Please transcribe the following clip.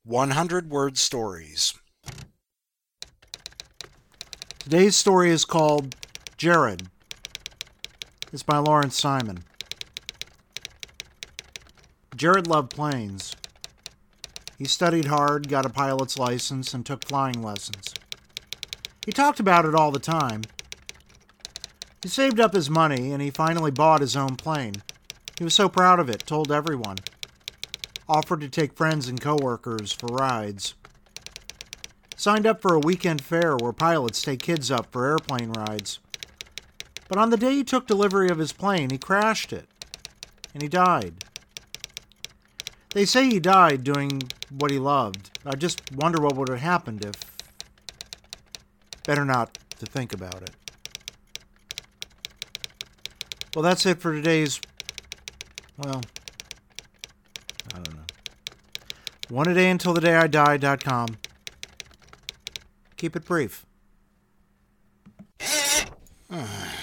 100-word stories. Today's story is called Jared. It's by Lawrence Simon. Jared loved planes. He studied hard, got a pilot's license, and took flying lessons. He talked about it all the time. He saved up his money, and he finally bought his own plane. He was so proud of it, told everyone. Offered to take friends and coworkers for rides. Signed up for a weekend fair where pilots take kids up for airplane rides. But on the day he took delivery of his plane, he crashed it, and he died. They say he died doing what he loved. I just wonder what would have happened if... Better not to think about it. Well, that's it for today's... Well, I don't know. One a day until the day I die.com. Keep it brief.